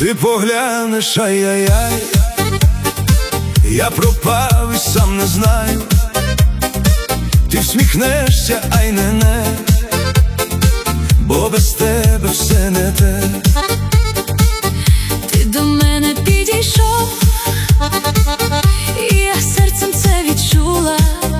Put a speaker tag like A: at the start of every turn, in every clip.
A: Ти поглянеш, ай-яй-яй, я пропав і сам не знаю. Ти всміхнешся, ай не, бо без тебе все не те.
B: Ти до мене підійшов, і я серцем це відчула.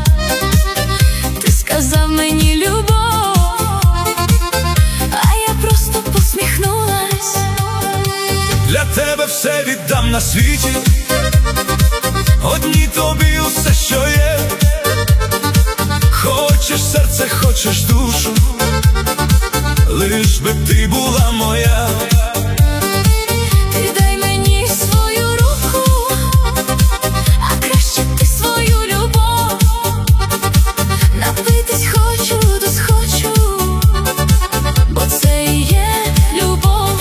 B: Ти сказав мені любов, а я просто посміхнулась.
A: Для тебе все віддам на світі, одній тобі усе, що є. Хочеш серце, хочеш душу, лиш би ти була моя.
B: Ти дай мені свою руку, а краще ти свою любов. Напитись хочу, досхочу, бо це і є любов.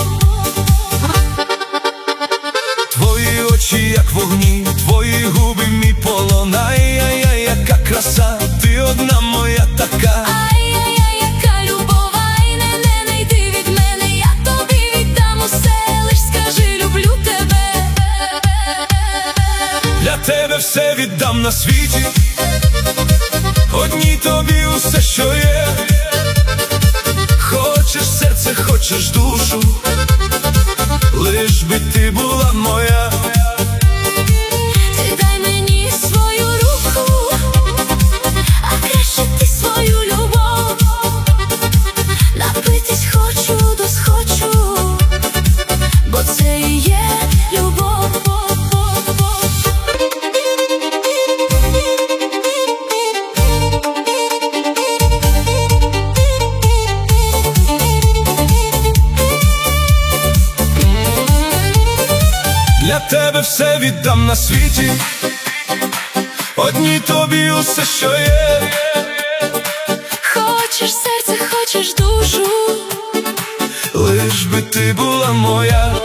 A: Твої очі, як вогні, твої губи, мій полон. Ай-яй-яй, яка краса, ти одна моя така.
B: Ай-яй-яй, яка любов, ай не йди від мене, я тобі віддам усе, лиш скажи, люблю тебе.
A: Для тебе все віддам на світі, одній тобі усе, що є. Хочеш серце, хочеш душу, лиш би ти була моя.
B: Ти дай мені свою руку, а краще ти свою любов. Напитись хочу, досхочу, бо це і є любов.
A: Для тебе все віддам на світі, одній тобі усе, що є.
B: Хочеш серце, хочеш душу,
A: Лиш би ти була моя.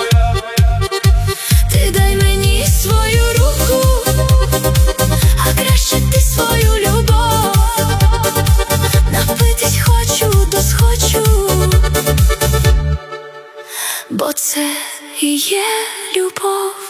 B: ти дай мені свою руку, а краще ти свою любов. Напитись хочу, досхочу, бо це і є любов.